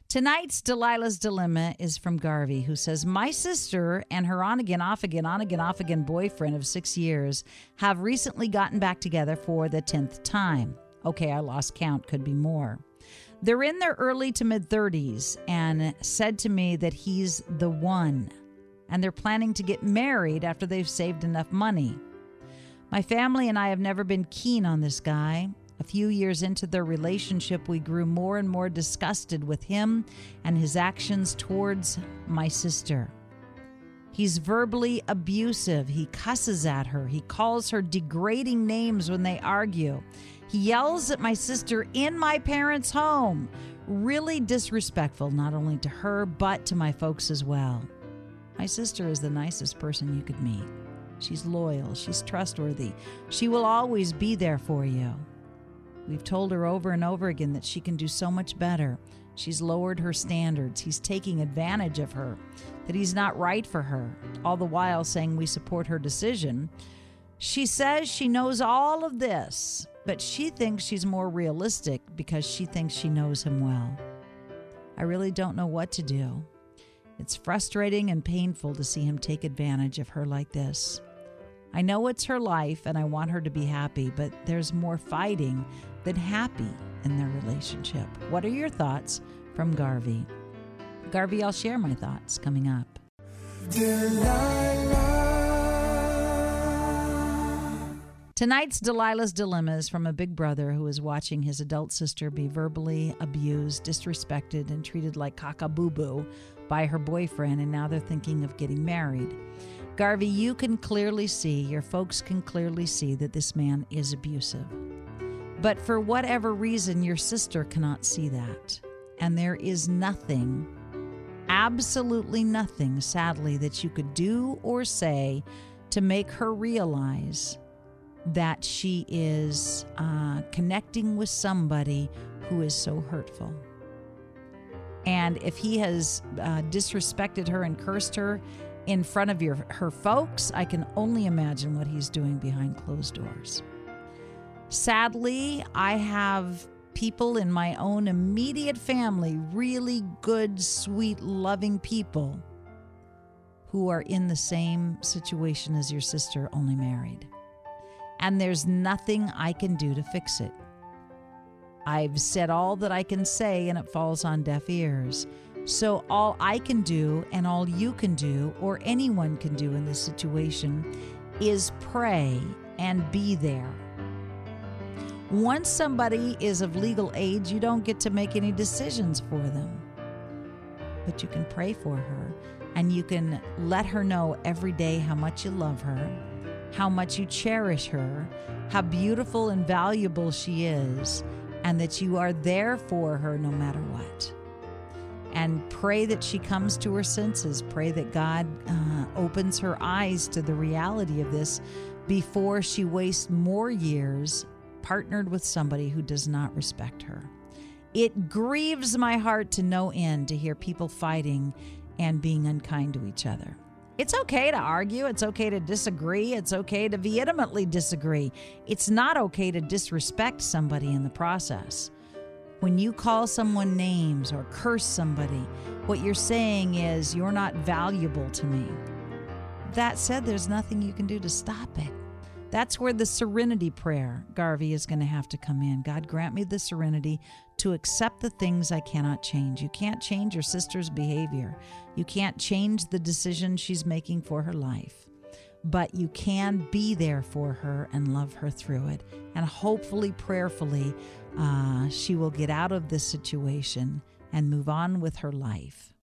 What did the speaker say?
Tonight's Delilah's Dilemma is from Garvey, who says, my sister and her on-again, off-again boyfriend of 6 years have recently gotten back together for the 10th time. Okay, I lost count, could be more. They're in their early to mid-30s and said to me that he's the one, and they're planning to get married after they've saved enough money. My family and I have never been keen on this guy. A few years into their relationship, we grew more and more disgusted with him and his actions towards my sister. He's verbally abusive. He cusses at her. He calls her degrading names when they argue. He yells at my sister in my parents' home. Really disrespectful, not only to her, but to my folks as well. My sister is the nicest person you could meet. She's loyal. She's trustworthy. She will always be there for you. We've told her over and over again that she can do so much better. She's lowered her standards. He's taking advantage of her, that he's not right for her, all the while saying we support her decision. She says she knows all of this, but she thinks she's more realistic because she thinks she knows him well. I really don't know what to do. It's frustrating and painful to see him take advantage of her like this. I know it's her life and I want her to be happy, but there's more fighting than happy in their relationship. What are your thoughts? From Garvey. Garvey, I'll share my thoughts coming up. Tonight's Delilah's Dilemma is from a big brother who is watching his adult sister be verbally abused, disrespected, and treated like caca-boo-boo by her boyfriend, and now they're thinking of getting married. Garvey, you can clearly see, your folks can clearly see that this man is abusive. But for whatever reason, your sister cannot see that. And there is nothing, absolutely nothing, sadly, that you could do or say to make her realize that she is connecting with somebody who is so hurtful. And if he has disrespected her and cursed her in front of her folks, I can only imagine what he's doing behind closed doors. Sadly, I have people in my own immediate family, really good, sweet, loving people who are in the same situation as your sister, only married. And there's nothing I can do to fix it. I've said all that I can say and it falls on deaf ears. So all I can do and all you can do or anyone can do in this situation is pray and be there. Once somebody is of legal age, you don't get to make any decisions for them. But you can pray for her and you can let her know every day how much you love her, how much you cherish her, how beautiful and valuable she is, and that you are there for her no matter what. And pray that she comes to her senses. Pray that God opens her eyes to the reality of this before she wastes more years partnered with somebody who does not respect her. It grieves my heart to no end to hear people fighting and being unkind to each other. It's okay to argue. It's okay to disagree. It's okay to vehemently disagree. It's not okay to disrespect somebody in the process. When you call someone names or curse somebody, what you're saying is, you're not valuable to me. That said, there's nothing you can do to stop it. That's where the serenity prayer, Garvey, is going to have to come in. God, grant me the serenity to accept the things I cannot change. You can't change your sister's behavior. You can't change the decision she's making for her life. But you can be there for her and love her through it. And hopefully, prayerfully, she will get out of this situation and move on with her life.